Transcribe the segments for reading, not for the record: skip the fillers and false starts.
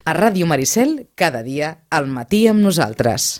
A Ràdio Maricel, cada dia, al matí amb nosaltres.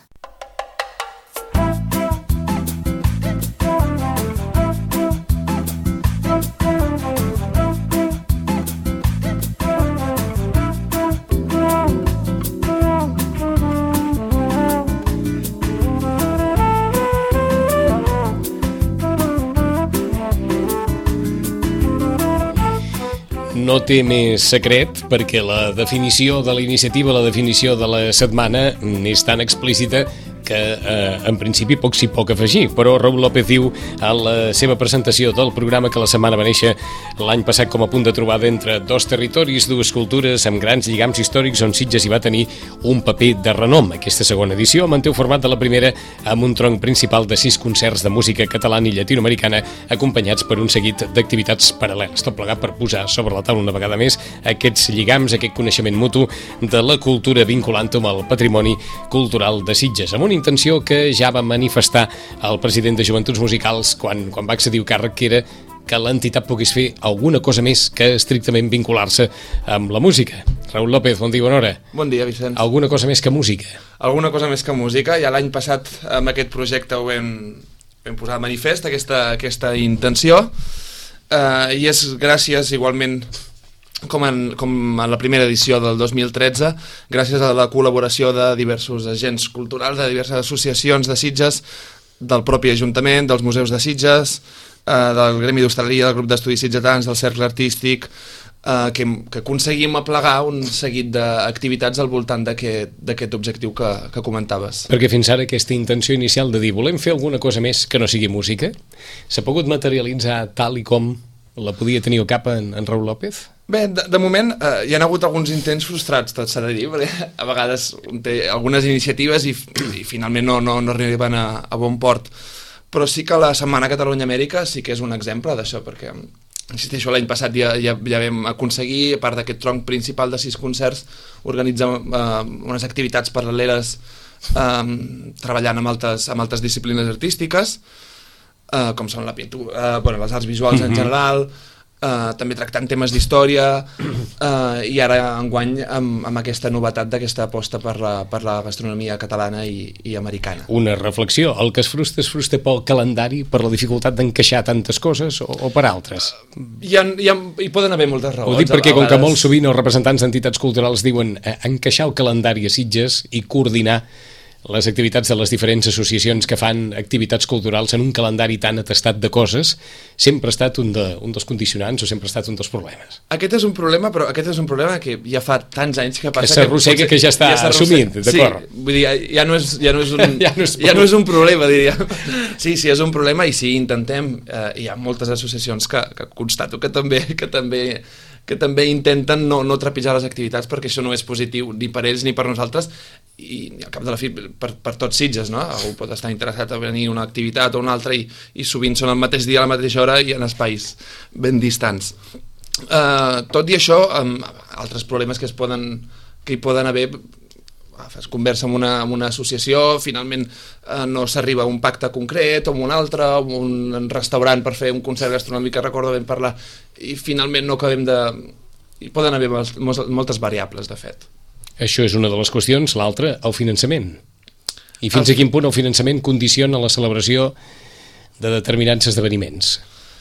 No té més secret perquè la definició de la iniciativa, la definició de la setmana és tan explícita que en principi poc s'hi pot afegir, però Raül López diu a la seva presentació del programa que la setmana va néixer l'any passat com a punt de trobada entre dos territoris, dues cultures amb grans lligams històrics on Sitges hi va tenir un paper de renom. Aquesta segona edició manté el format de la primera amb un tronc principal de 6 concerts de música catalana i llatinoamericana acompanyats per un seguit d'activitats paral·leles, tot plegat per posar sobre la taula una vegada més aquests lligams, aquest coneixement mutu de la cultura vinculant-ho amb el patrimoni cultural de Sitges, amb una intenció que ja va manifestar el president de Joventuts Musicals quan va accedir al càrrec, que era que l'entitat pogués fer alguna cosa més que estrictament vincular-se amb la música. Raül López, bon dia, bona hora. Bon dia, Vicenç. Alguna cosa més que música? Alguna cosa més que música. Ja l'any passat amb aquest projecte ho vam posar de manifest, aquesta intenció, i és gràcies igualment com a la primera edició del 2013, gràcies a la col·laboració de diversos agents culturals, de diverses associacions de Sitges, del propi Ajuntament, dels museus de Sitges, del Gremi d'Hostaleria, del grup d'estudis sitgetans, del Cercle Artístic, que aconseguim aplegar un seguit d'activitats al voltant d'aquest objectiu que comentaves. Perquè fins ara aquesta intenció inicial de dir volem fer alguna cosa més que no sigui música s'ha pogut materialitzar tal i com la podia tenir al cap en Raül López? Bé, de moment hi ha hagut alguns intents frustrats, tot s'ha de dir, perquè a vegades té algunes iniciatives i finalment no arriben a bon port. Però sí que la Setmana Catalunya-Amèrica sí que és un exemple d'això, perquè, insisteixo, l'any passat ja vam aconseguir, a part d'aquest tronc principal de 6 concerts, organitzar unes activitats paral·leles treballant amb altres disciplines artístiques, com són la pintura, les arts visuals en general, també tractant temes d'història, i ara enguany amb aquesta novetat d'aquesta aposta per la gastronomia catalana i americana. Una reflexió, el que es frustra pel calendari, per la dificultat d'encaixar tantes coses o per altres? Hi poden haver moltes raons. Ho dic perquè com que molt sovint els representants d'entitats culturals diuen encaixar el calendari a Sitges i coordinar les activitats de les diferents associacions que fan activitats culturals en un calendari tan atestat de coses, sempre ha estat un dels condicionants o sempre ha estat un dels problemes. Aquest és un problema, però aquest és un problema que ja fa tants anys que passa... Que s'arrossega, que ja està assumint, d'acord? Sí, vull dir, ja no és un problema, diria. Sí, és un problema i sí, intentem, hi ha moltes associacions que constato que també intenten no trepitjar les activitats perquè això no és positiu ni per ells ni per nosaltres i al cap de la fi per tots Sitges, no? Algú pot estar interessat a venir a una activitat o una altra i sovint són al mateix dia, a la mateixa hora i en espais ben distants. Tot i això, altres problemes que hi poden haver, es conversa amb una associació, finalment no s'arriba a un pacte concret o amb un altre, o amb un restaurant per fer un concert gastronòmic que recordo vam parlar i finalment no acabem de... Hi poden haver moltes variables, de fet. Això és una de les qüestions, l'altra, el finançament. I fins a quin punt el finançament condiciona la celebració de determinats esdeveniments?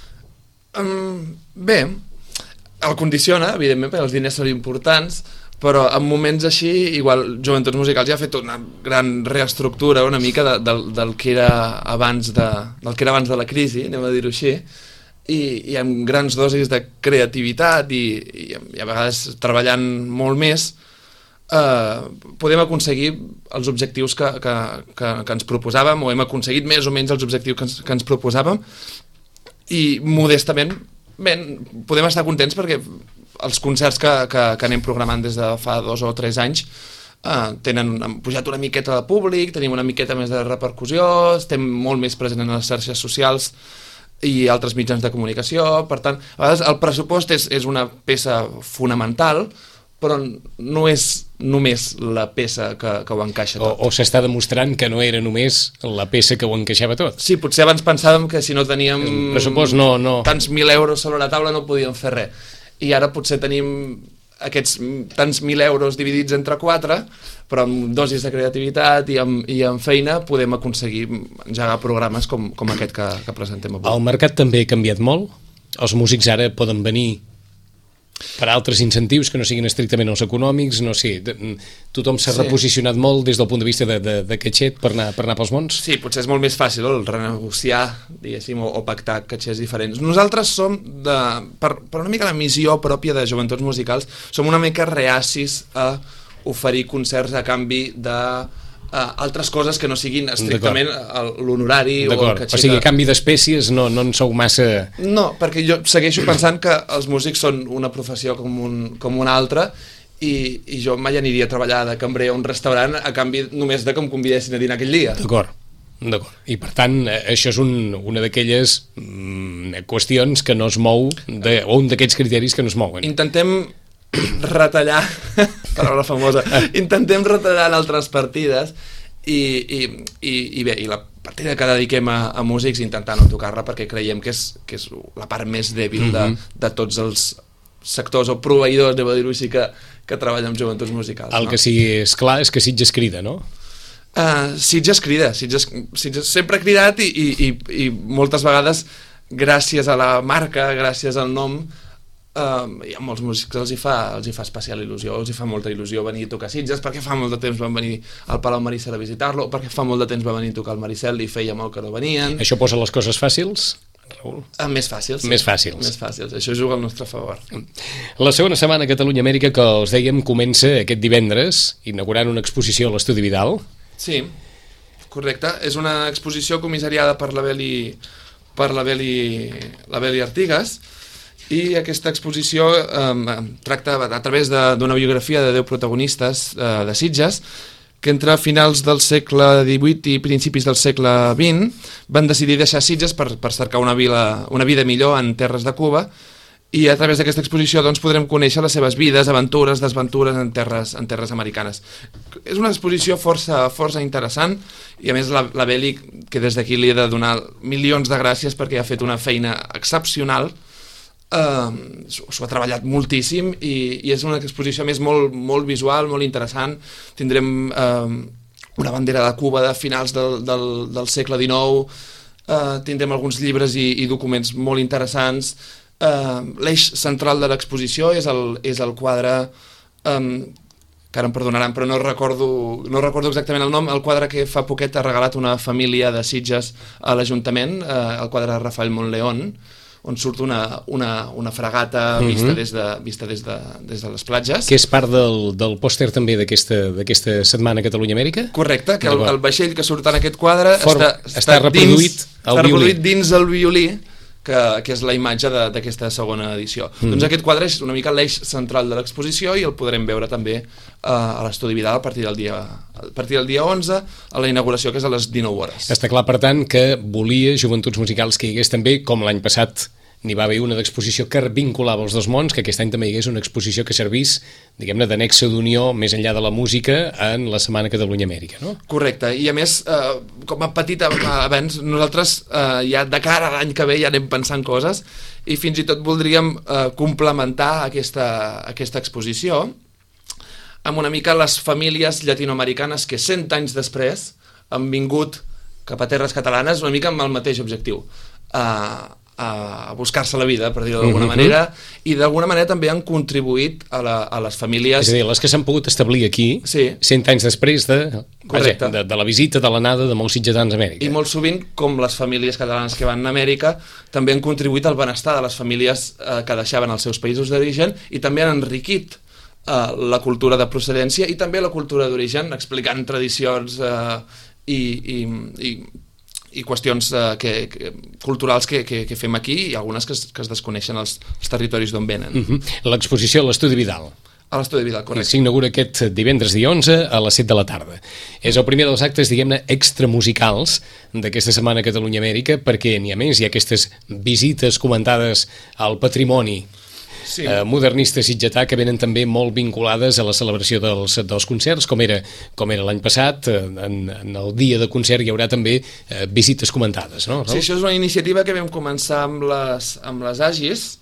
Bé, el condiciona, evidentment, perquè els diners són importants, però en moments així, igual Joventuts Musicals ja ha fet una gran reestructura una mica del que era abans de la crisi, anem a dir-ho així, i amb grans dosis de creativitat i a vegades treballant molt més, podem aconseguir els objectius que ens proposàvem, o hem aconseguit més o menys els objectius que ens proposàvem, i modestament podem estar contents perquè els concerts que anem programant des de fa 2 o 3 anys han pujat una miqueta de públic, tenim una miqueta més de repercussió, estem molt més presents en les xarxes socials i altres mitjans de comunicació. Per tant, a vegades el pressupost és una peça fonamental, però no és només la peça que ho encaixa tot. O s'està demostrant que no era només la peça que ho encaixava tot. Sí, potser abans pensàvem que si no teníem pressupost, no. Tants 1.000 euros sobre la taula no podíem fer res. I ara potser tenim aquests tants 1.000 euros dividits entre 4, però amb dosis de creativitat i amb feina podem aconseguir engegar programes com aquest que presentem avui. El mercat també ha canviat molt? Els músics ara poden venir per altres incentius que no siguin estrictament els econòmics, no sé, tothom s'ha reposicionat molt des del punt de vista de catxet per anar pels mons? Sí, potser és molt més fàcil el renegociar, diguéssim, o pactar catxers diferents. Nosaltres som, per una mica la missió pròpia de Joventuts Musicals, som una mica reacis a oferir concerts a canvi de altres coses que no siguin estrictament l'honorari o el catxet. O sigui, a canvi d'espècies no en sou massa... No, perquè jo segueixo pensant que els músics són una professió com una altra i jo mai aniria a treballar de cambrer a un restaurant a canvi només de que em convidessin a dinar aquell dia. D'acord. I per tant, això és una d'aquelles qüestions que no es mou, o un d'aquests criteris que no es mouen. Intentem retallar, paraula famosa, intentem retallar en altres partides i bé, i la partida que dediquem a músics intentar no tocar-la perquè creiem que és la part més dèbil de tots els sectors o proveïdors, devo dir-ho així, que treballen amb Joventuts Musicals. El que sí és clar és que Sitges crida, no? Sitges crida, Sitges sempre ha cridat i moltes vegades gràcies a la marca, gràcies al nom, i a molts músics els hi fa especial il·lusió, els hi fa molta il·lusió venir a tocar a Sitges, perquè fa molt de temps van venir al Palau Maricel a visitar-lo, perquè fa molt de temps va venir a tocar al Maricel i feia molt que no venien. Això posa les coses fàcils, Raül? Més fàcils. Més fàcils. Més fàcils, això juga al nostre favor. La segona setmana a Catalunya-Amèrica, que us dèiem, comença aquest divendres, inaugurant una exposició a l'Estudi Vidal. Sí, correcte. És una exposició comissariada per la Beli Artigas, i aquesta exposició tracta a través d'una biografia de 10 protagonistes de Sitges que entre finals del segle XVIII i principis del segle XX van decidir deixar Sitges per cercar una vida millor en terres de Cuba, i a través d'aquesta exposició doncs, podrem conèixer les seves vides, aventures, desventures en terres americanes. És una exposició força interessant, i a més la Beli, que des d'aquí li he de donar milions de gràcies perquè ha fet una feina excepcional, s'ho ha treballat moltíssim i és una exposició més molt visual, molt interessant. Tindrem una bandera de Cuba de finals del segle XIX, tindrem alguns llibres i documents molt interessants. L'eix central de l'exposició és el quadre, que ara em perdonaran però no recordo exactament el nom, el quadre que fa poquet ha regalat una família de Sitges a l'Ajuntament, el quadre de Rafael Monleón, on surt una fragata vista des de les platges. Que és part del pòster també d'aquesta setmana Catalunya-Amèrica? Correcte, que el vaixell que surt en aquest quadre està reproduït dins el violí, que és la imatge d'aquesta segona edició. Doncs aquest quadre és una mica l'eix central de l'exposició i el podrem veure també a l'Estudi Vidal a partir del dia 11, a la inauguració, que és a les 19 hores. Està clar, per tant, que volia Joventuts Musicals que hi hagués també, com l'any passat n'hi va haver una d'exposició que vinculava els dos mons, que aquest any també hi hagués una exposició que servís, diguem-ne, d'anexa d'unió més enllà de la música en la Setmana Catalunya-Amèrica, no? Correcte, i a més, com a petit avenç, nosaltres ja de cara a l'any que ve ja anem pensant coses i fins i tot voldríem complementar aquesta exposició amb una mica les famílies llatinoamericanes que 100 anys després han vingut cap a terres catalanes una mica amb el mateix objectiu, a buscar-se la vida, per dir-ho d'alguna manera, i d'alguna manera també han contribuït a les famílies... És a dir, les que s'han pogut establir aquí 100 anys després de la visita, de l'anada de molts sitgetans a Amèrica. I molt sovint, com les famílies catalanes que van a Amèrica, també han contribuït al benestar de les famílies que deixaven els seus països d'origen i també han enriquit la cultura de procedència i també la cultura d'origen, explicant tradicions i qüestions culturals que fem aquí i algunes que es desconeixen als territoris d'on venen. L'exposició a l'Estudi Vidal. A l'Estudi Vidal, correcte. S'inaugura aquest divendres dia 11 a les 7 de la tarda. És el primer dels actes, diguem-ne, extramusicals d'aquesta setmana Catalunya-Amèrica, perquè n'hi ha més, hi ha aquestes visites comentades al patrimoni modernista sitgetà que venen també molt vinculades a la celebració dels concerts, com era l'any passat. En el dia de concert hi haurà també visites comentades, no? Sí, això és una iniciativa que vam començar amb les AGIs,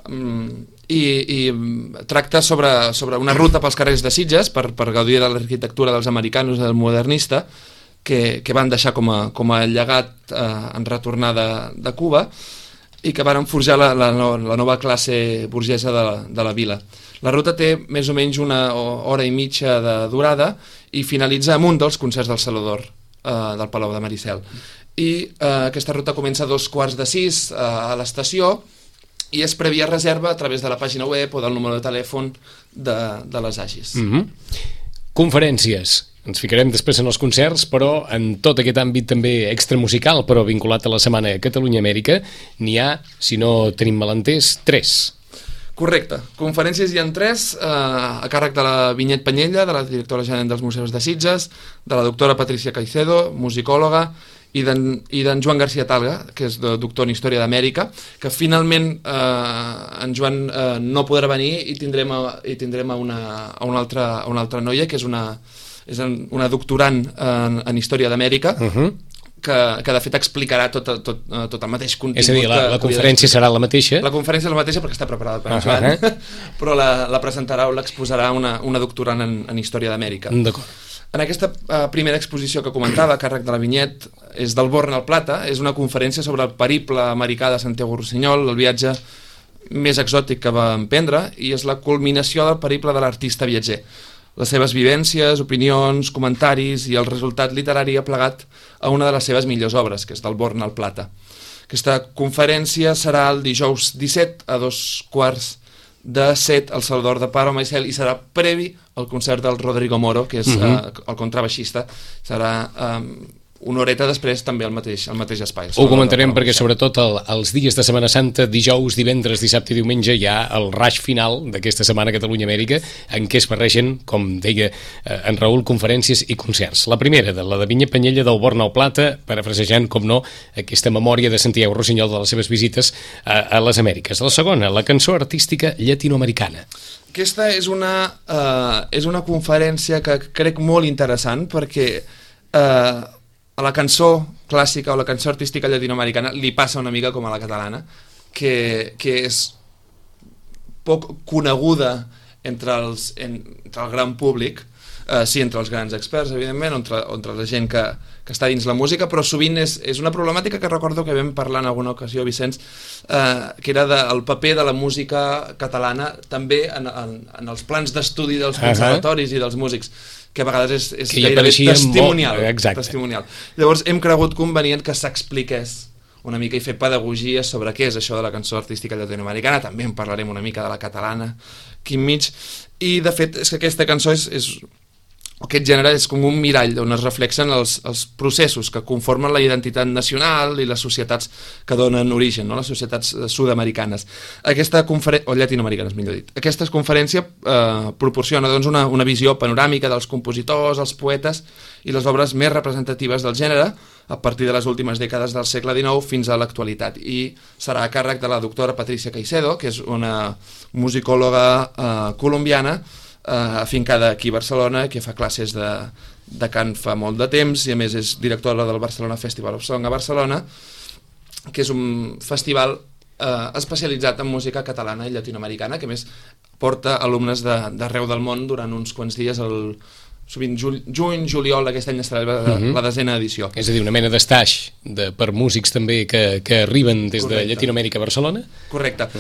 i tracta sobre una ruta pels carrers de Sitges per gaudir de l'arquitectura dels americanos del modernista que van deixar com a llegat en retornar de Cuba i que van forjar la nova classe burgesa de la vila. La ruta té més o menys una hora i mitja de durada i finalitza amb un dels concerts del Salvador del Palau de Maricel. I aquesta ruta comença a 5:45 a l'estació i és prèvia reserva a través de la pàgina web o del número de telèfon de les Agis. Conferències. Ens ficarem després en els concerts, però en tot aquest àmbit també extramusical, però vinculat a la setmana Catalunya-Amèrica, n'hi ha, si no tenim malentès, 3. Correcte. Conferències hi ha 3, a càrrec de la Vinyet Penyella, de la directora general dels Museus de Sitges, de la doctora Patricia Caicedo, musicòloga, i d'en Joan García Talga, que és doctor en Història d'Amèrica, que finalment en Joan no podrà venir i tindrem una altra noia, que és una doctorant en Història d'Amèrica, que de fet explicarà tot el mateix contingut. És a dir, la conferència serà la mateixa? La conferència és la mateixa perquè està preparada per en Joan, però la presentarà o l'exposarà una doctorant en Història d'Amèrica. D'acord. En aquesta primera exposició que comentava, a càrrec de la Vinyet, és del Born al Plata, és una conferència sobre el periple americà de Santiago Rossinyol, el viatge més exòtic que va emprendre, i és la culminació del periple de l'artista viatger. Les seves vivències, opinions, comentaris i el resultat literari ha plegat a una de les seves millors obres, que és del Born al Plata. Aquesta conferència serà el dijous 17 a 6:45 al Salvador de Paro Maicel i serà previ al concert del Rodrigo Moro, que és el contrabaixista. Serà una horeta després també al mateix espai. Ho comentarem perquè sobretot els dies de Setmana Santa, dijous, divendres, dissabte i diumenge, hi ha el rush final d'aquesta setmana Catalunya-Amèrica en què es barregen, com deia en Raül, conferències i concerts. La primera, la de Vinyet Penyella del Born al Plata, parafrasejant, com no, aquesta memòria de Santiago Rossinyol de les seves visites a les Amèriques. La segona, la cançó artística llatinoamericana. Aquesta és una conferència que crec molt interessant perquè a la cançó clàssica o la cançó artística llatinoamericana li passa una mica com a la catalana, que és poc coneguda entre el gran públic, sí, entre els grans experts, evidentment, entre la gent que està dins la música, però sovint és una problemàtica que recordo que vam parlar en alguna ocasió, Vicenç, que era del paper de la música catalana també en els plans d'estudi dels conservatoris i dels músics, que a vegades és gairebé testimonial. Testimonial. Llavors hem cregut convenient que s'expliqués una mica i fer pedagogia sobre què és això de la cançó artística llatinoamericana. També en parlarem una mica de la catalana aquí enmig, i de fet és que aquesta cançó aquest gènere és com un mirall on es reflexen els processos que conformen la identitat nacional i les societats que donen origen, no? Les societats sud-americanes. O llatinoamericanes, millor dit. Aquesta conferència proporciona doncs, una visió panoràmica dels compositors, els poetes i les obres més representatives del gènere a partir de les últimes dècades del segle XIX fins a l'actualitat. I serà a càrrec de la doctora Patricia Caicedo, que és una musicòloga colombiana afincada aquí a Barcelona, que fa classes de cant fa molt de temps i a més és directora del Barcelona Festival of Song a Barcelona, que és un festival especialitzat en música catalana i llatinoamericana, que a més porta alumnes d'arreu del món durant uns quants dies, sovint juny, juliol, aquest any estarà la 10ª edició. És a dir, una mena d'estaix per músics també que arriben des de Llatinoamèrica a Barcelona? Correcte.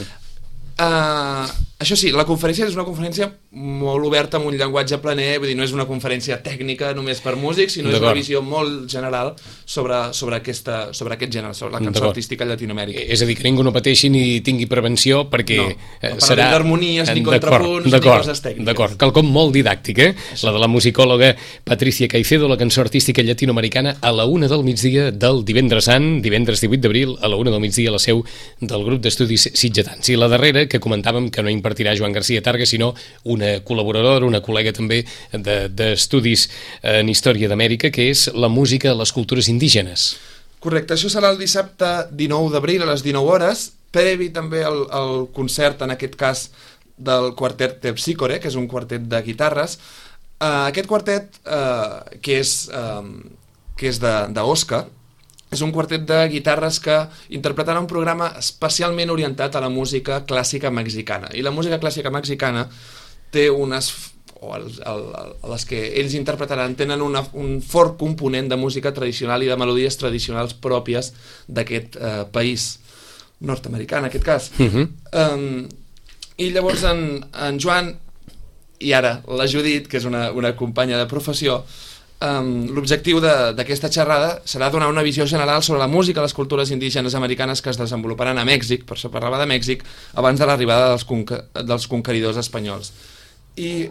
Això sí, la conferència és una conferència molt oberta amb un llenguatge planer, vull dir, no és una conferència tècnica només per músics, sinó és una visió molt general sobre aquest gènere, sobre la cançó artística llatinoamèrica. És a dir, que ningú no pateixi ni tingui prevenció perquè no parlarem d'harmonies ni contrapunts ni coses tècniques. D'acord, quelcom molt didàctic, la de la musicòloga Patricia Caicedo, la cançó artística llatinoamericana a la 1 del migdia del divendres sant, divendres 18 d'abril, a la 1 del migdia a la seu del grup d'estudis sitgetans. I la darrera, que comentàvem que no impartirà Joan García Targa, sinó una col·laboradora, una col·lega també d'estudis en Història d'Amèrica, que és la música a les cultures indígenes. Correcte, això serà el dissabte 19 d'abril a les 19 hores, previ també al concert, en aquest cas, del quartet Terpsícore, que és un quartet de guitarres. Aquest quartet, que és d'Osca, és un quartet de guitarres que interpretarà un programa especialment orientat a la música clàssica mexicana. I la música clàssica mexicana té les que ells interpretaran tenen un fort component de música tradicional i de melodies tradicionals pròpies d'aquest país nord-americà, en aquest cas. I llavors en Joan i ara la Judit, que és una companya de professió, l'objectiu d'aquesta xerrada serà donar una visió general sobre la música i les cultures indígenes americanes que es desenvoluparan a Mèxic, per això parlava de Mèxic, abans de l'arribada dels conqueridors espanyols. I,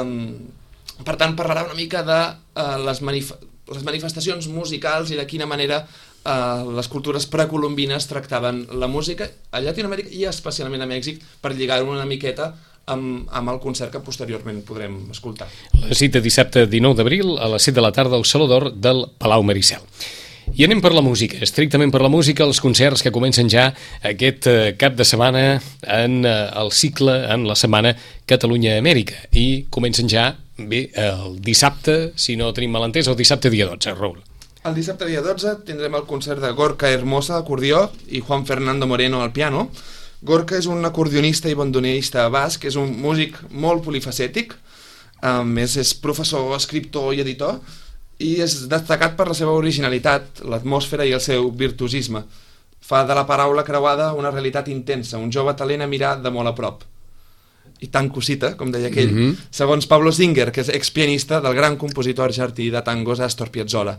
per tant, parlarà una mica de les manifestacions musicals i de quina manera les cultures precolombines tractaven la música a Llatinoamèrica i especialment a Mèxic, per lligar-ho una miqueta amb el concert que posteriorment podrem escoltar. La cita dissabte 19 d'abril a les 7 de la tarda al Saló d'Or del Palau Maricel. I anem per la música, estrictament per la música, els concerts que comencen ja aquest cap de setmana en el cicle, en la setmana Catalunya-Amèrica. I comencen ja, bé, el dissabte, si no tenim malentès, el dissabte dia 12, Raül. El dissabte dia 12 tindrem el concert de Gorka Hermosa, acordió, i Juan Fernando Moreno al piano. Gorka és un acordionista i bandoneista basc, és un músic molt polifacètic, a més és professor, escriptor i editor, i és destacat per la seva originalitat, l'atmosfera i el seu virtuosisme. Fa de la paraula creuada una realitat intensa, un jove talent a mirar de molt a prop. I tan cosita, com deia aquell, segons Pablo Singer, que és expianista del gran compositor argentí de tangos Astor Piazzolla.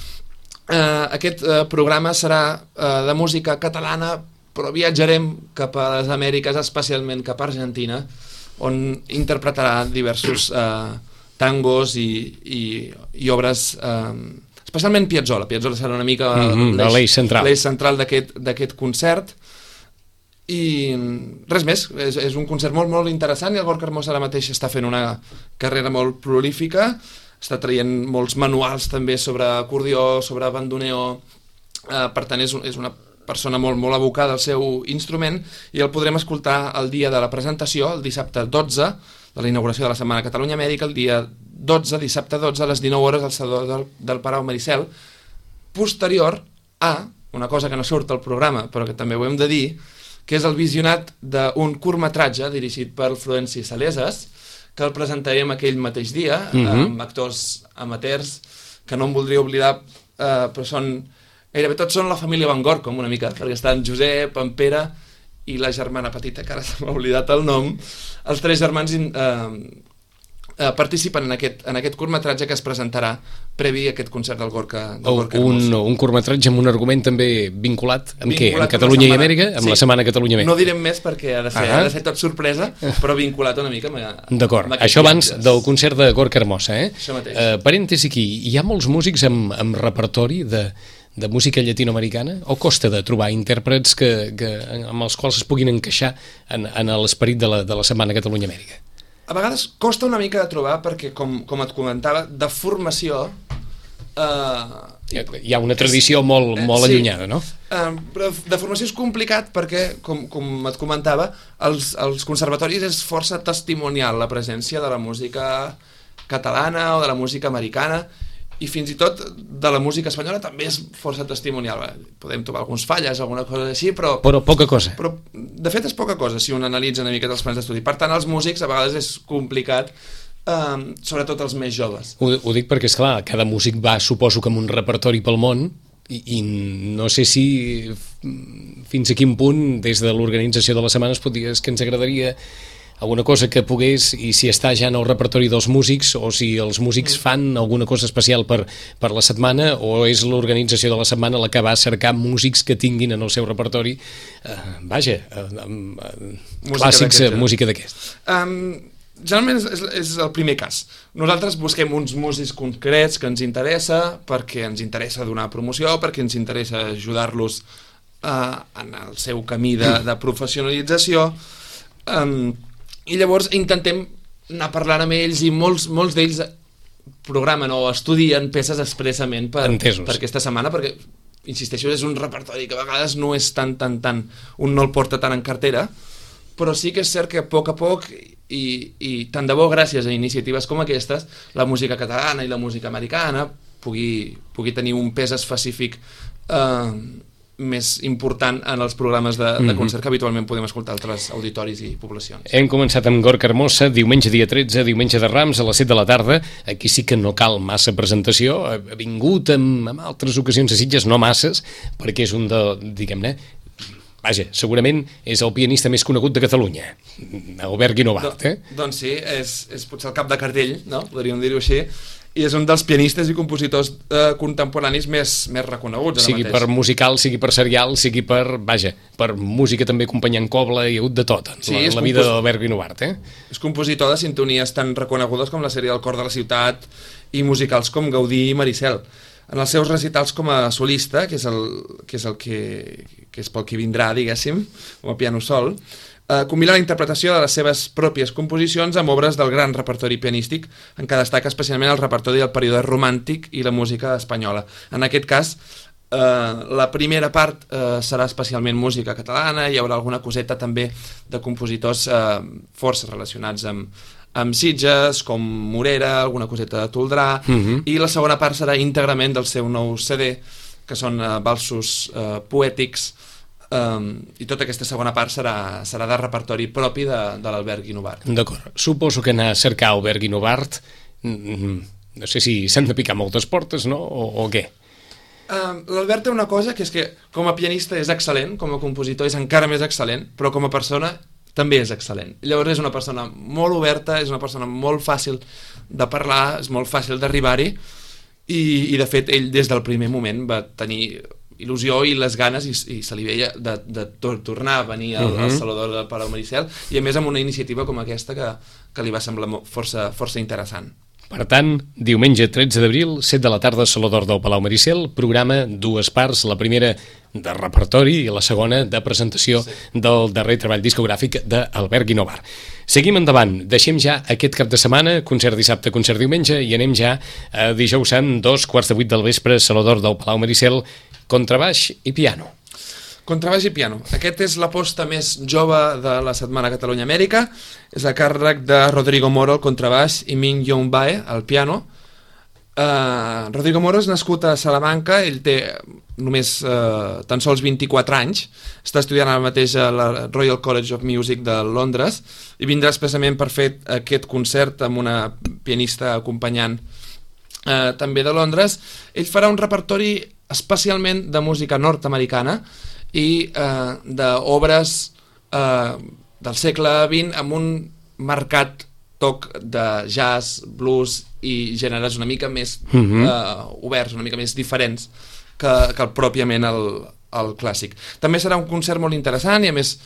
Aquest programa serà de música catalana, però viatjarem cap a les Amèriques, especialment cap a Argentina, on interpretarà diversos tangos i obres, especialment Piazzolla. Piazzolla serà una mica l'eix central d'aquest concert. I res més, és un concert molt, molt interessant, i el Gorka Hermosa ara mateix està fent una carrera molt prolífica, està traient molts manuals també sobre acordió, sobre bandoneó, per tant és una persona molt, molt abocada al seu instrument, i el podrem escoltar el dia de la presentació, el dissabte 12 de la inauguració de la Setmana Catalunya-Amèrica, el dia 12, dissabte 12 a les 19 hores al Saló del Palau Maricel, posterior a una cosa que no surt al programa però que també ho hem de dir, que és el visionat d'un curtmetratge dirigit per Florenci Salesas, que el presentarem aquell mateix dia, amb actors amateurs que no em voldria oblidar, però gairebé tots són la família Van Gogh, com una mica, perquè estan Josep, en Pere i la germana petita, que ara se m'ha oblidat el nom. Els tres germans participen en aquest curtmetratge que es presentarà previ a aquest concert del Gorka Hermosa. Un curtmetratge amb un argument també vinculat amb què? Amb Catalunya i Amèrica? Amb la Setmana Catalunya-Amèrica. No direm més perquè ha de ser tot sorpresa, però vinculat una mica amb d'acord, això abans del concert de Gorka Hermosa, Això mateix. Parèntesi aquí, hi ha molts músics amb repertori de música llatinoamericana, o costa de trobar intèrprets amb els quals es puguin encaixar en l'esperit de la Setmana Catalunya-Amèrica? A vegades costa una mica de trobar perquè, com et comentava, de formació... hi ha una tradició molt allunyada, no? Però de formació és complicat perquè, com et comentava, als conservatoris és força testimonial la presència de la música catalana o de la música americana, i fins i tot de la música espanyola també és força testimonial. Podem trobar alguns falles, alguna cosa així, però poca cosa. Però de fet és poca cosa si un analitza una mica els plans d'estudi. Per tant, els músics a vegades és complicat, sobretot els més joves. Ho dic perquè, esclar, cada músic va, suposo que amb un repertori pel món, i no sé si fins a quin punt des de l'organització de la setmana es pot dir que ens agradaria alguna cosa que pogués, i si està ja en el repertori dels músics, o si els músics fan alguna cosa especial per la setmana, o és l'organització de la setmana la que va cercar músics que tinguin en el seu repertori clàssics, música d'aquest. Generalment és el primer cas. Nosaltres busquem uns músics concrets que ens interessa, perquè ens interessa donar promoció, perquè ens interessa ajudar-los en el seu camí de professionalització, i llavors intentem anar parlant amb ells, i molts d'ells programen o estudien peces expressament per aquesta setmana, perquè, insisteixo, és un repertori que a vegades no és tan, un no el porta tant en cartera, però sí que és cert que a poc i tant de bo gràcies a iniciatives com aquestes, la música catalana i la música americana pugui tenir un pes específic més important en els programes de concert que habitualment podem escoltar a altres auditoris i poblacions. Hem començat amb Gorka Hermosa, diumenge dia 13, diumenge de Rams, a les 7 de la tarda. Aquí sí que no cal massa presentació. Ha vingut en altres ocasions a Sitges, no masses, perquè és un de, diguem-ne, vaja, segurament és el pianista més conegut de Catalunya, Albert Guinovart, Doncs sí, és potser el cap de cartell, no? Podríem dir-ho així, i és un dels pianistes i compositors contemporanis més reconeguts ara sigui mateix. Per musical, sigui per serial, sigui per, vaja, per música també acompanyant cobla, hi ha hagut de tot en la vida d'Albert Guinovart. És compositor de sintonies tan reconegudes com la sèrie del Cor de la Ciutat i musicals com Gaudí i Maricel. En els seus recitals com a solista, que és pel que vindrà, diguéssim, com a piano sol, combina la interpretació de les seves pròpies composicions amb obres del gran repertori pianístic, en què destaca especialment el repertori del període romàntic i la música espanyola. En aquest cas, la primera part serà especialment música catalana, hi haurà alguna coseta també de compositors força relacionats amb Sitges, com Morera, alguna coseta de Toldrà, i la segona part serà íntegrament del seu nou CD, que són valsos poètics, i tota aquesta segona part serà de repertori propi de l'Albert Guinovart. D'acord. Suposo que anar a cercar Albert Guinovart, no sé si s'han de picar moltes portes, no? O què? L'Albert té una cosa, que és que com a pianista és excel·lent, com a compositor és encara més excel·lent, però com a persona també és excel·lent. Llavors és una persona molt oberta, és una persona molt fàcil de parlar, és molt fàcil d'arribar-hi, i de fet ell des del primer moment va tenir il·lusió i les ganes, i se li veia de tornar a venir al Saló del Palau Maricel, i a més amb una iniciativa com aquesta que li va semblar força interessant. Per tant, diumenge 13 d'abril, 7 de la tarda, Saló d'Or del Palau Maricel, programa dues parts, la primera de repertori i la segona de presentació del darrer treball discogràfic d'Albert Guinovart. Seguim endavant, deixem ja aquest cap de setmana, concert dissabte, concert diumenge, i anem ja a dijous sant, 2:15 del vespre, Saló d'Or del Palau Maricel, contrabaix i piano. Contrabaix i piano. Aquest és l'aposta més jove de la Setmana Catalunya-Amèrica. És a càrrec de Rodrigo Moro al contrabaix i Ming Yong Bae al piano. Rodrigo Moro és nascut a Salamanca, ell té només tan sols 24 anys, està estudiant ara mateix a la Royal College of Music de Londres i vindrà expressament per fer aquest concert amb una pianista acompanyant també de Londres. Ell farà un repertori especialment de música nord-americana i d'obres del segle XX amb un marcat toc de jazz, blues i gèneres una mica més oberts, una mica més diferents que pròpiament el clàssic. També serà un concert molt interessant i a més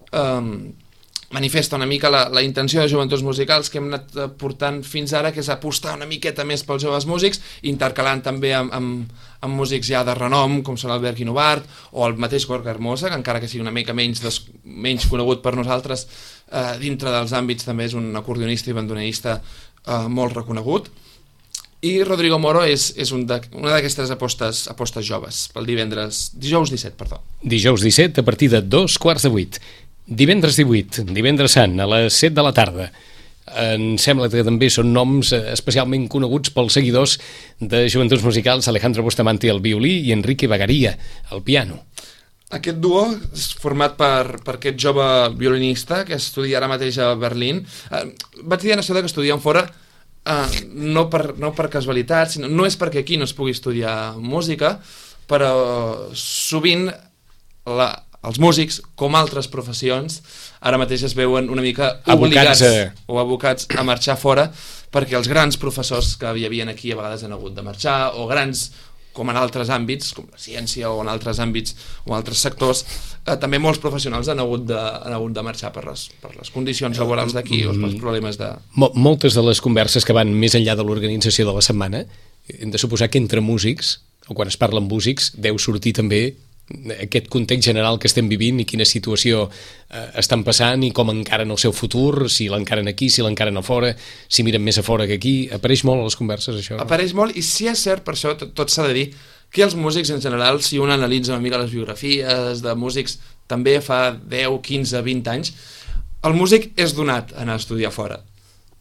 manifesta una mica la intenció de Joventuts Musicals que hem anat portant fins ara, que és apostar una miqueta més pels joves músics, intercalant també amb músics ja de renom, com són Albert Guinovart o el mateix Gorka Hermosa, que encara que sigui una mica menys conegut per nosaltres, dintre dels àmbits també és un acordionista i bandoneonista molt reconegut. I Rodrigo Moro és una d'aquestes apostes joves, pel dijous 17. Dijous 17 a partir de 7:15. Divendres 18, divendres sant, a les 7 de la tarda. Em sembla que també són noms especialment coneguts pels seguidors de Joventuts Musicals, Alejandro Bustamante al violí i Enrique Bagaria al piano. Aquest duo és format per aquest jove violinista que estudia ara mateix a Berlín. Vaig dir això que estudien fora no per casualitat, sinó no és perquè aquí no es pugui estudiar música, però sovint els músics, com altres professions, ara mateix es veuen una mica obligats o abocats a marxar fora, perquè els grans professors que hi havia aquí a vegades han hagut de marxar, o grans, com en altres àmbits, com la ciència o en altres àmbits o altres sectors, també molts professionals han hagut de marxar per les condicions laborals d'aquí o pels problemes de... Moltes de les converses que van més enllà de l'organització de la setmana, hem de suposar que entre músics, o quan es parla amb músics, deu sortir també aquest context general que estem vivint i quina situació estan passant i com encaren el seu futur, si l'encaren aquí, si l'encaren a fora, si miren més a fora que aquí. Apareix molt a les converses, això? Apareix molt, i si és cert, per això tot s'ha de dir, que els músics en general, si un analitza una mica les biografies de músics també fa 10, 15, 20 anys, el músic és donat a anar a estudiar fora.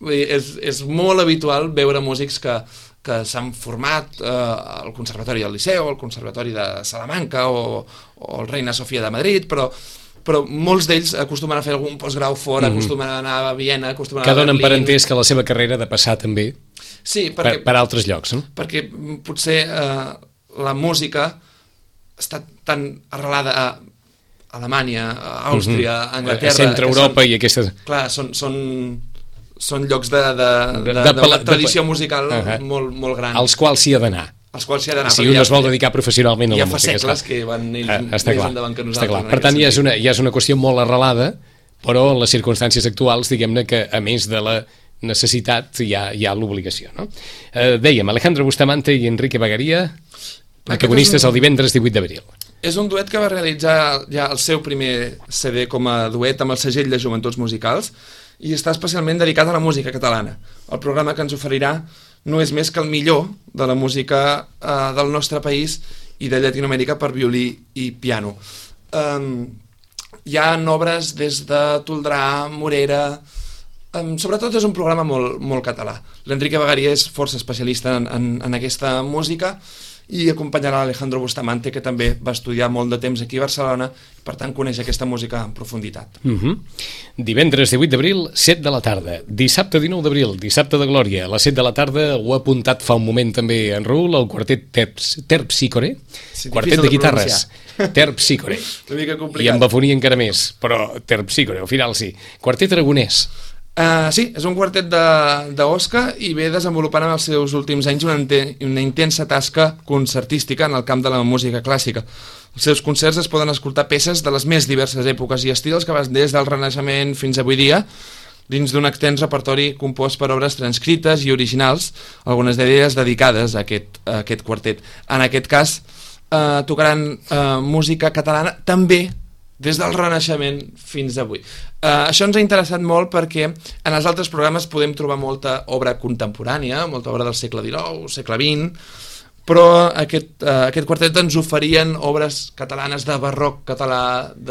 Vull dir, és molt habitual veure músics que s'han format al Conservatori del Liceu, al Conservatori de Salamanca o el Reina Sofia de Madrid, però molts d'ells acostumen a fer algun postgrau fora, acostumen a anar a Viena, acostumen a anar a Berlín. Que donen per entès que la seva carrera ha de passar també per altres llocs. No? Perquè potser la música està tan arrelada a Alemanya, a Àustria, a Anglaterra... Centre Europa i aquestes... Clar, són llocs de tradició musical molt gran. Als quals s'hi ha d'anar. Si un es vol dedicar professionalment a la música. Ja fa segles que van ells més endavant que nosaltres. Per tant, ja és una qüestió molt arrelada, però en les circumstàncies actuals, diguem-ne que a més de la necessitat hi ha l'obligació. No? Dèiem, Alejandro Bustamante i Enrique Bagaria, protagonistes el divendres 18 d'abril. És un duet que va realitzar ja el seu primer CD com a duet amb el segell de Joventuts Musicals i està especialment dedicat a la música catalana. El programa que ens oferirà no és més que el millor de la música del nostre país i de Llatinoamèrica per violí i piano. Hi ha obres des de Toldrà, Morera... sobretot és un programa molt català. L'Enrique Bagaria és força especialista en aquesta música i acompanyarà l'Alejandro Bustamante, que també va estudiar molt de temps aquí a Barcelona, per tant coneix aquesta música en profunditat. Divendres 18 d'abril, 7 de la tarda. Dissabte 19 d'abril, dissabte de Glòria, a les 7 de la tarda, ho ha apuntat fa un moment també en Raül, el quartet Terpsícore, quartet de guitarres, Terpsícore. Una mica complicat. I amb bafonia encara més, però Terpsícore, al final sí. Quartet aragonès. Sí, és un quartet d'Osca i ve desenvolupant en els seus últims anys una intensa tasca concertística en el camp de la música clàssica. Els seus concerts es poden escoltar peces de les més diverses èpoques i estils que van des del Renaixement fins avui dia, dins d'un extens repertori compost per obres transcrites i originals, algunes d'elles dedicades a aquest quartet. En aquest cas, tocaran música catalana també des del Renaixement fins avui. Això ens ha interessat molt perquè en els altres programes podem trobar molta obra contemporània, molta obra del segle XIX, segle XX, però aquest quartet ens oferien obres catalanes de barroc català,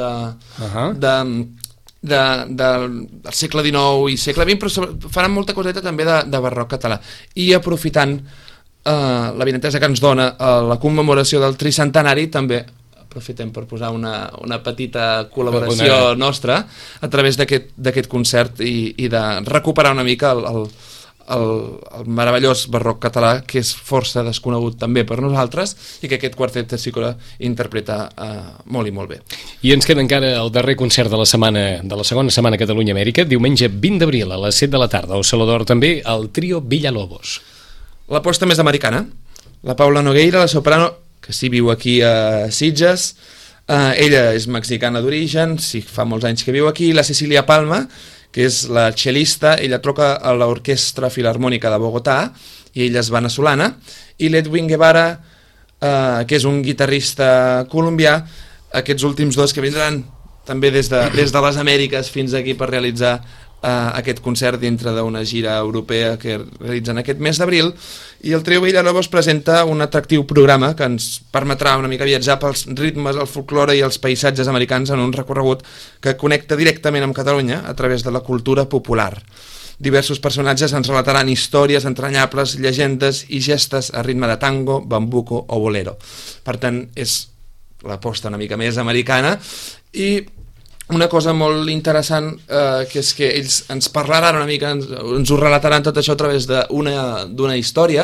del segle XIX i segle XX, però faran molta coseta també de barroc català. I aprofitant la benentesa que ens dona la commemoració del tricentenari, també aprofitem per posar una petita col·laboració nostra a través d'aquest concert i de recuperar una mica el meravellós barroc català, que és força desconegut també per nosaltres i que aquest quartet Terpsícore interpreta molt i molt bé. I ens queda encara el darrer concert de la segona setmana Catalunya-Amèrica, diumenge 20 d'abril a les 7 de la tarda, o Salvador també, el trio Villalobos. L'aposta més americana, la Paula Nogueira, la soprano, que sí viu aquí a Sitges, ella és mexicana d'origen, sí, fa molts anys que viu aquí, la Cecília Palma, que és la cel·lista, ella toca a l'Orquestra Filharmònica de Bogotà, i ella és veneçolana, i l'Edwin Guevara, que és un guitarrista colombià, aquests últims dos que vindran també des de les Amèriques fins aquí per realitzar aquest concert dintre d'una gira europea que realitzen aquest mes d'abril, i el trio Villalobos presenta un atractiu programa que ens permetrà una mica viatjar pels ritmes, el folklore i els paisatges americans en un recorregut que connecta directament amb Catalunya a través de la cultura popular. Diversos personatges ens relataran històries entranyables, llegendes i gestes a ritme de tango, bambuco o bolero. Per tant, és l'aposta una mica més americana. I una cosa molt interessant, que és que ells ens parlaran una mica, ens ho relataran tot això a través d'una història,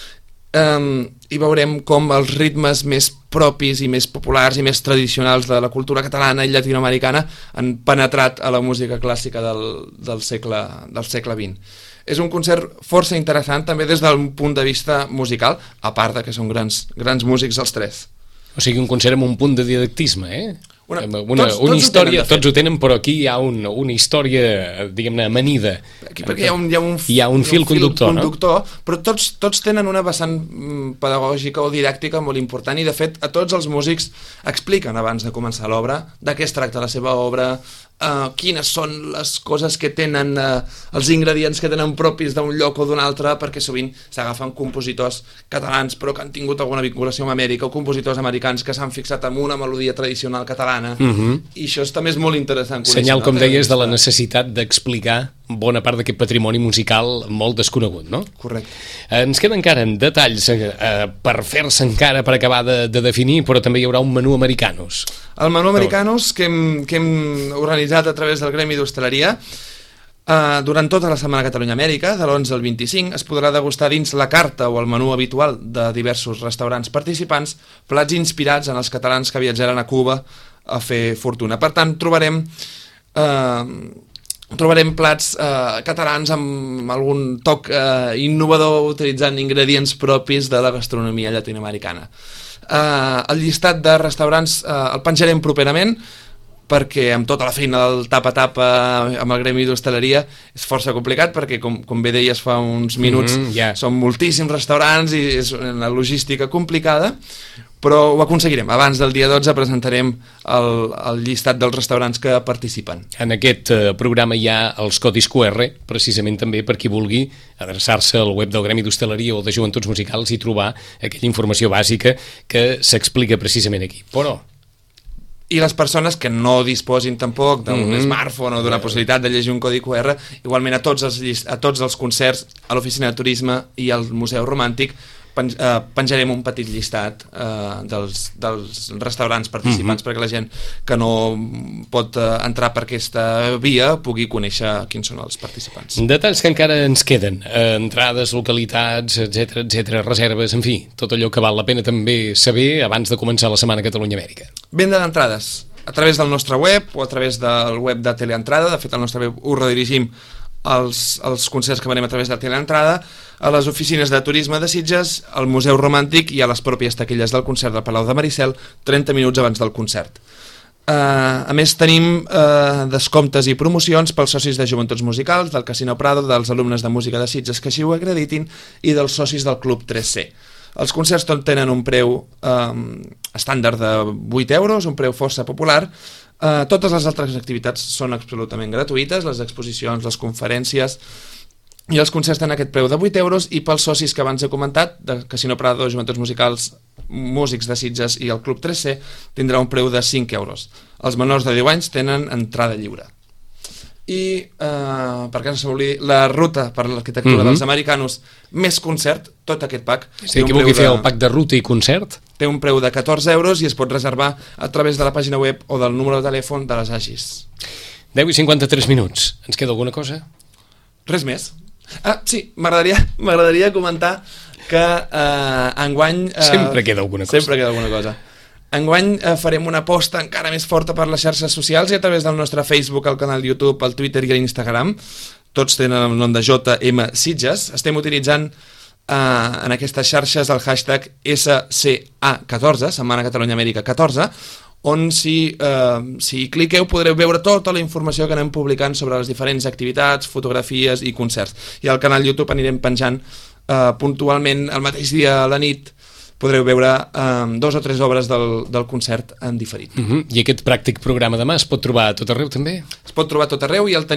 i veurem com els ritmes més propis i més populars i més tradicionals de la cultura catalana i llatinoamericana han penetrat a la música clàssica del segle XX. És un concert força interessant també des del punt de vista musical, a part de que són grans músics els tres. O sigui, un concert amb un punt de didactisme, una història, tots ho tenen, però aquí hi ha una història, diguem-ne, amanida. Perquè hi ha un fil conductor, no? Però tots tenen una vessant pedagògica o didàctica molt important, i de fet a tots els músics expliquen abans de començar l'obra de què es tracta la seva obra, quines són les coses que tenen, els ingredients que tenen propis d'un lloc o d'un altre, perquè sovint s'agafen compositors catalans però que han tingut alguna vinculació amb Amèrica, o compositors americans que s'han fixat en una melodia tradicional catalana, i això també és molt interessant conèixer. Senyal, com deies, de la necessitat d'explicar bona part d'aquest patrimoni musical molt desconegut, no? Correcte. Ens queden encara detalls per fer-se encara, per acabar de definir, però també hi haurà un menú americanos. El menú americanos que hem organitzat a través del Gremi d'Hostaleria durant tota la Setmana Catalunya-Amèrica, de l'11 al 25, es podrà degustar dins la carta o el menú habitual de diversos restaurants participants plats inspirats en els catalans que viatjaran a Cuba a fer fortuna. Per tant, trobarem plats catalans amb algun toc innovador utilitzant ingredients propis de la gastronomia llatinoamericana. El llistat de restaurants el penjarem properament, perquè amb tota la feina del tapa-tapa amb el Gremi d'Hostaleria és força complicat, perquè com bé deies fa uns minuts, són moltíssims restaurants i és una logística complicada, però ho aconseguirem. Abans del dia 12 presentarem el llistat dels restaurants que participen. En aquest programa hi ha els codis QR, precisament també per qui vulgui adreçar-se al web del Gremi d'Hostaleria o de Joventuts Musicals i trobar aquella informació bàsica que s'explica precisament aquí. Però i les persones que no disposin tampoc d'un smartphone o d'una possibilitat de llegir un codi QR, igualment a tots els concerts, a l'oficina de turisme i al Museu Romàntic penjarem un petit llistat dels restaurants participants perquè la gent que no pot entrar per aquesta via pugui conèixer quins són els participants. Detalls que encara ens queden, entrades, localitats, etc, reserves, en fi, tot allò que val la pena també saber abans de començar la Setmana Catalunya-Amèrica. Venda d'entrades a través del nostre web o a través del web de Teleentrada. De fet, al nostre web ho redirigim als concerts que venim a través de Teleentrada, a les oficines de turisme de Sitges, al Museu Romàntic i a les pròpies taquilles del concert del Palau de Maricel 30 minuts abans del concert. A més, tenim descomptes i promocions pels socis de Joventuts Musicals, del Casino Prado, dels alumnes de música de Sitges que així ho acreditin i dels socis del Club 3C. Els concerts tot tenen un preu estàndard de 8 euros, un preu força popular. Totes les altres activitats són absolutament gratuïtes, les exposicions, les conferències i els concerts tenen aquest preu de 8 euros i pels socis que abans he comentat, de Casino Prado, Joventuts Musicals, Músics de Sitges i el Club 3C, tindrà un preu de 5 euros. Els menors de 10 anys tenen entrada lliure. I, perquè no s'oblidi, la ruta per l'arquitectura dels americanos més concert, tot aquest pack. Si qui vulgui fer el pack de ruta i concert, té un preu de 14 euros i es pot reservar a través de la pàgina web o del número de telèfon de les AGIs. 10 i 53 minuts. Ens queda alguna cosa? Res més. Sí, m'agradaria comentar que enguany... Sempre queda alguna cosa. Sempre queda alguna cosa. Enguany farem una aposta encara més forta per les xarxes socials i a través del nostre Facebook, el canal YouTube, el Twitter i l'Instagram. Tots tenen el nom de JM Sitges. Estem utilitzant en aquestes xarxes el hashtag SCA14, Setmana Catalunya-Amèrica 14, on si cliqueu podreu veure tota la informació que anem publicant sobre les diferents activitats, fotografies i concerts. I al canal YouTube anirem penjant puntualment el mateix dia a la nit. Podreu veure 2 o 3 obres del concert en diferit. I aquest pràctic programa demà es pot trobar a tot arreu també? Es pot trobar a tot arreu i ja el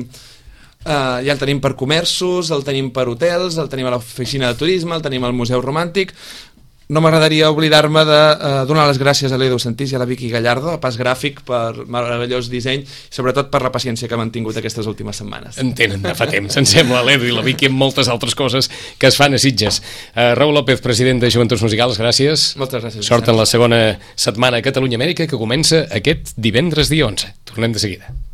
tenim per comerços, el tenim per hotels, el tenim a l'oficina de turisme, el tenim al Museu Romàntic. No m'agradaria oblidar-me de donar les gràcies a l'Edu Santís i a la Vicky Gallardo, a Pas Gràfic, per meravellós disseny i sobretot per la paciència que han mantingut aquestes últimes setmanes. En tenen de fa temps, em sembla, l'Edu i la Vicky, amb moltes altres coses que es fan a Sitges. Raül López, president de Joventuts Musicals, gràcies. Moltes gràcies. Sort en la segona setmana a Catalunya-Amèrica que comença aquest divendres dia 11. Tornem de seguida.